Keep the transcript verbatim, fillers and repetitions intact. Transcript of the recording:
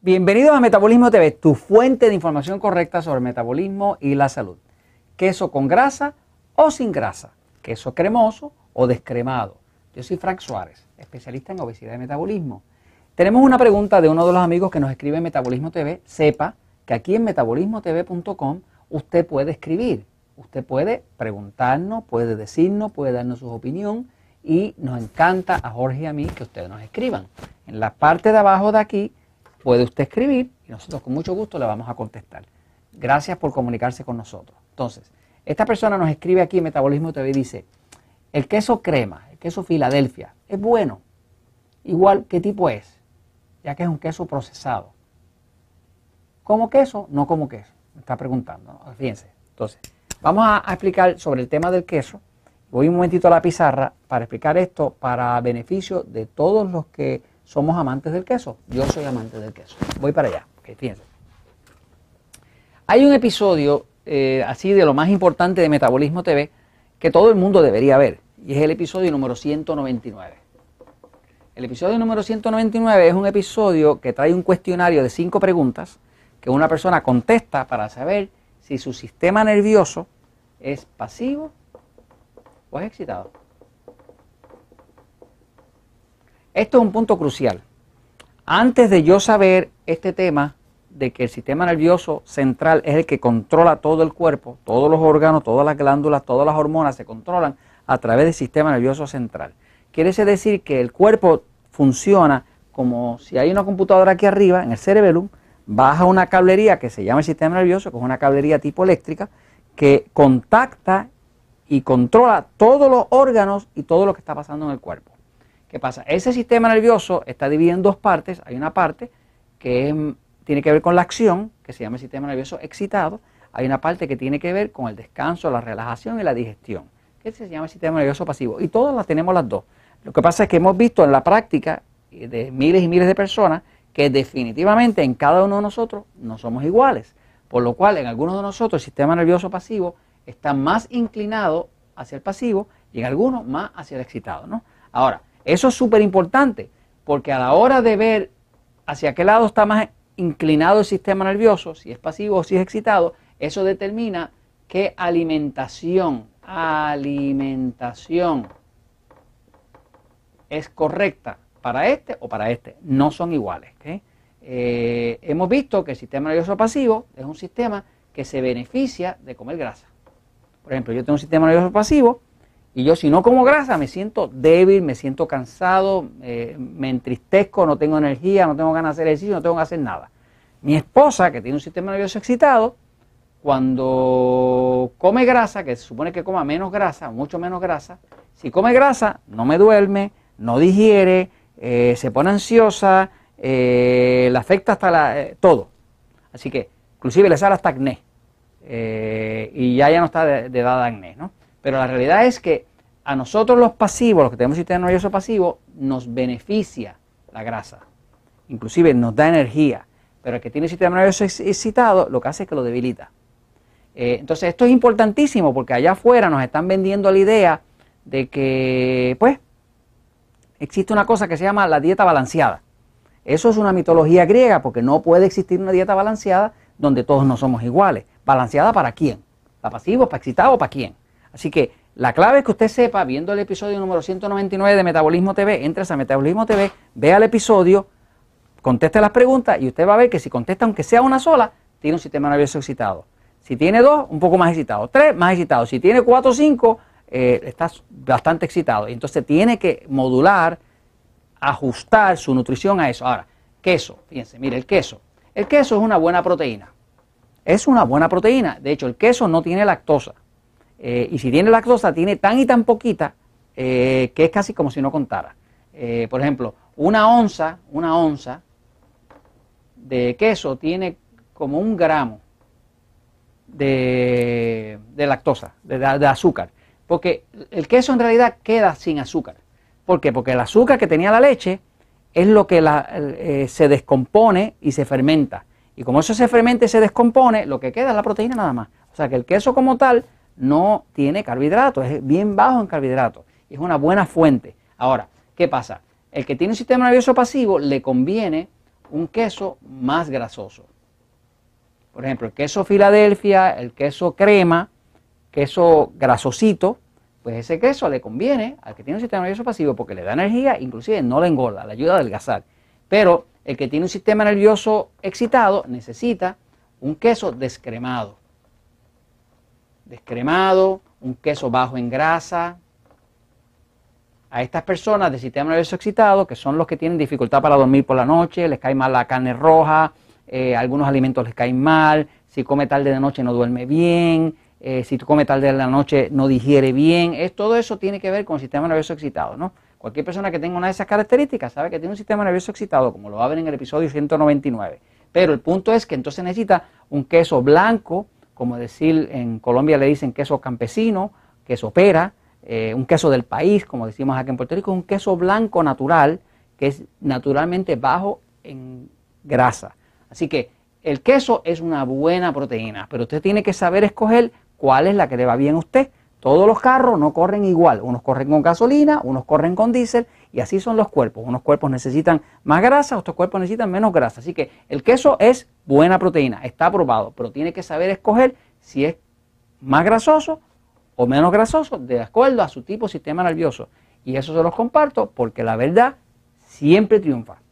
Bienvenidos a Metabolismo T V, tu fuente de información correcta sobre el metabolismo y la salud. Queso con grasa o sin grasa, queso cremoso o descremado. Yo soy Frank Suárez, especialista en obesidad y metabolismo. Tenemos una pregunta de uno de los amigos que nos escribe en Metabolismo T V. Sepa que aquí en metabolismo t v punto com usted puede escribir, usted puede preguntarnos, puede decirnos, puede darnos su opinión y nos encanta a Jorge y a mí que ustedes nos escriban. En la parte de abajo de aquí puede usted escribir y nosotros con mucho gusto le vamos a contestar. Gracias por comunicarse con nosotros. Entonces, esta persona nos escribe aquí en Metabolismo T V y dice, el queso crema, el queso Filadelfia, es bueno. Igual, ¿qué tipo es? Ya que es un queso procesado. ¿Como queso? No como queso. Me está preguntando, ¿no? Fíjense. Entonces, vamos a, a explicar sobre el tema del queso. Voy un momentito a la pizarra para explicar esto para beneficio de todos los que somos amantes del queso. Yo soy amante del queso. Voy para allá. Okay, fíjense. Hay un episodio eh, así de lo más importante de Metabolismo T V que todo el mundo debería ver. Y es el episodio número ciento noventa y nueve. El episodio número ciento noventa y nueve es un episodio que trae un cuestionario de cinco preguntas que una persona contesta para saber si su sistema nervioso es pasivo o es excitado. Esto es un punto crucial. Antes de yo saber este tema de que el sistema nervioso central es el que controla todo el cuerpo, todos los órganos, todas las glándulas, todas las hormonas se controlan a través del sistema nervioso central. Quiere decir que el cuerpo funciona como si hay una computadora aquí arriba, en el cerebellum, baja una cablería que se llama el sistema nervioso, que es una cablería tipo eléctrica, que contacta y controla todos los órganos y todo lo que está pasando en el cuerpo. ¿Qué pasa? Ese sistema nervioso está dividido en dos partes. Hay una parte que es, tiene que ver con la acción, que se llama el sistema nervioso excitado. Hay una parte que tiene que ver con el descanso, la relajación y la digestión, que se llama el sistema nervioso pasivo. Y todas las tenemos las dos. Lo que pasa es que hemos visto en la práctica de miles y miles de personas que definitivamente en cada uno de nosotros no somos iguales. Por lo cual en algunos de nosotros el sistema nervioso pasivo está más inclinado hacia el pasivo y en algunos más hacia el excitado, ¿no? Ahora, eso es súper importante porque a la hora de ver hacia qué lado está más inclinado el sistema nervioso, si es pasivo o si es excitado, eso determina qué alimentación, alimentación es correcta para este o para este. No son iguales. ¿Okay? Eh, hemos visto que el sistema nervioso pasivo es un sistema que se beneficia de comer grasa. Por ejemplo, yo tengo un sistema nervioso pasivo y yo si no como grasa me siento débil, me siento cansado, eh, me entristezco, no tengo energía, no tengo ganas de hacer ejercicio, no tengo ganas de hacer nada. Mi esposa, que tiene un sistema nervioso excitado, cuando come grasa, que se supone que coma menos grasa, mucho menos grasa, si come grasa no me duerme, no digiere, eh, se pone ansiosa, eh, le afecta hasta la, eh, todo. Así que inclusive le sale hasta acné. Eh, y ya ya no está de, de edad de acné, ¿no? Pero la realidad es que a nosotros los pasivos, los que tenemos sistema nervioso pasivo, nos beneficia la grasa. Inclusive nos da energía. Pero el que tiene sistema nervioso excitado, lo que hace es que lo debilita. Eh, entonces esto es importantísimo porque allá afuera nos están vendiendo la idea de que, pues, existe una cosa que se llama la dieta balanceada. Eso es una mitología griega porque no puede existir una dieta balanceada donde todos no somos iguales. ¿Balanceada para quién? ¿Para pasivos, para excitados o para quién? Así que la clave es que usted sepa, viendo el episodio número ciento noventa y nueve de Metabolismo T V, entres a Metabolismo T V, vea el episodio, conteste las preguntas y usted va a ver que si contesta aunque sea una sola, tiene un sistema nervioso excitado. Si tiene dos, un poco más excitado. Tres, más excitado. Si tiene cuatro o cinco, eh, está bastante excitado. Y entonces tiene que modular, ajustar su nutrición a eso. Ahora, queso, fíjense, mire, el queso. El queso es una buena proteína. Es una buena proteína. De hecho, el queso no tiene lactosa. Eh, y si tiene lactosa, tiene tan y tan poquita eh, que es casi como si no contara. Eh, por ejemplo, una onza, una onza de queso tiene como un gramo de, de lactosa, de, de azúcar. Porque el queso en realidad queda sin azúcar. ¿Por qué? Porque el azúcar que tenía la leche es lo que la, eh, se descompone y se fermenta. Y como eso se fermenta y se descompone, lo que queda es la proteína nada más. O sea que el queso como tal no tiene carbohidratos, es bien bajo en carbohidratos. Es una buena fuente. Ahora, ¿qué pasa? El que tiene un sistema nervioso pasivo le conviene un queso más grasoso. Por ejemplo, el queso Filadelfia, el queso crema, queso grasosito, pues ese queso le conviene al que tiene un sistema nervioso pasivo porque le da energía, inclusive no le engorda, le ayuda a adelgazar. Pero el que tiene un sistema nervioso excitado necesita un queso descremado. Descremado, un queso bajo en grasa. A estas personas de sistema nervioso excitado, que son los que tienen dificultad para dormir por la noche, les cae mal la carne roja, eh, algunos alimentos les caen mal, si come tarde de noche no duerme bien, eh, si come tarde de la noche no digiere bien, es, todo eso tiene que ver con el sistema nervioso excitado, ¿no? Cualquier persona que tenga una de esas características sabe que tiene un sistema nervioso excitado, como lo va a ver en el episodio ciento noventa y nueve. Pero el punto es que entonces necesita un queso blanco, como decir, en Colombia le dicen queso campesino, queso pera, eh, un queso del país, como decimos aquí en Puerto Rico, un queso blanco natural, que es naturalmente bajo en grasa. Así que el queso es una buena proteína, pero usted tiene que saber escoger cuál es la que le va bien a usted. Todos los carros no corren igual, unos corren con gasolina, unos corren con diésel y así son los cuerpos. Unos cuerpos necesitan más grasa, otros cuerpos necesitan menos grasa. Así que el queso es buena proteína, está aprobado, pero tiene que saber escoger si es más grasoso o menos grasoso de acuerdo a su tipo de sistema nervioso. Y eso se los comparto porque la verdad siempre triunfa.